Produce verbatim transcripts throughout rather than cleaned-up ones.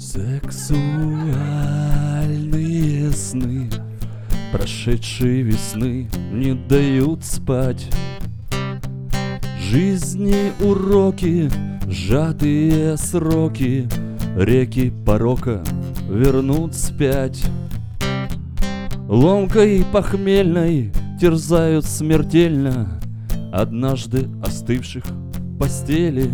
Сексуальные сны прошедшей весны не дают спать. Жизни уроки, сжатые сроки, реки порока вернут вспять. Ломкой похмельной терзают смертельно однажды остывших постели.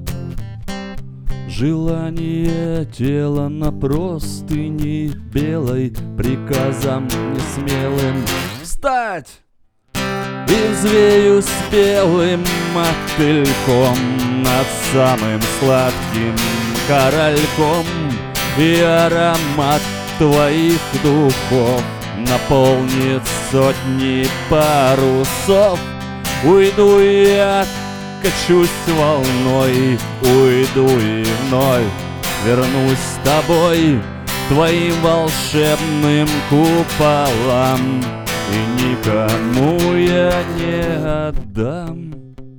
Желание тела на простыни белой приказом несмелым встать! И взвею с белым мотыльком над самым сладким корольком, и аромат твоих духов наполнит сотни парусов. Уйду я, качусь волной, уйду и вновь вернусь с тобой твоим волшебным куполам, и никому я не отдам.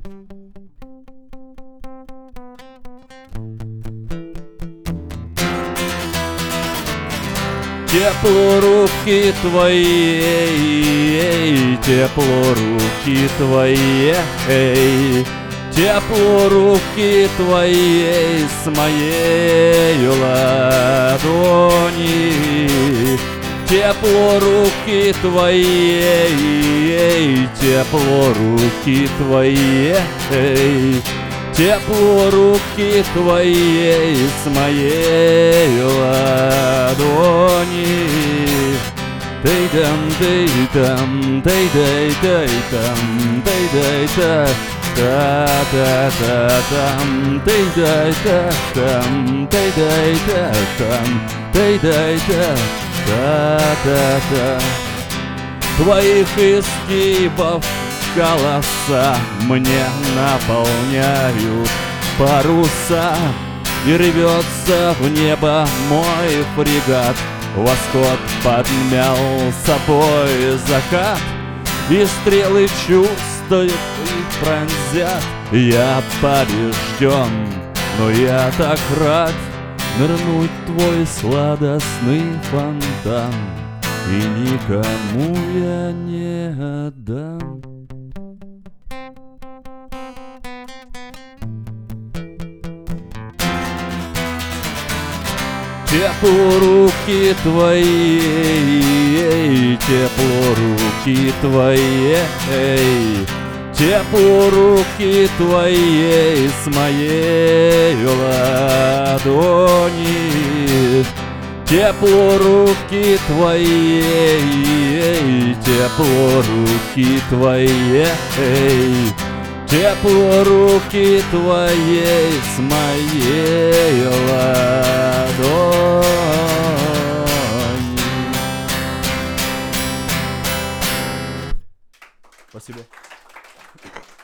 Тепло руки твоей, тепло руки твоей, тепло руки твоей с моей ладони. Тепло руки твоей, тепло руки твоей, тепло руки твоей с моей ладони. Дей-дам, дей-дам, дей-дей-дей-дам, дей-дей-дей, та-та-та-там, дей-дей-дей-дам, дей-дей-дей-дам, дей-дей-дей, та-та-та. Твоих изгибов голоса мне наполняют паруса, и рвется в небо мой фрегат. Восход подмял собой закат, и стрелы чувствуют и пронзят. Я побежден, но я так рад нырнуть в твой сладостный фонтан, и никому я не отдам. Тепло руки твоей, тепло руки твоей, тепло руки твоей с моей ладони. Тепло руки твоей, тепло руки твоей, тепло руки твоей с моей ладони. Спасибо.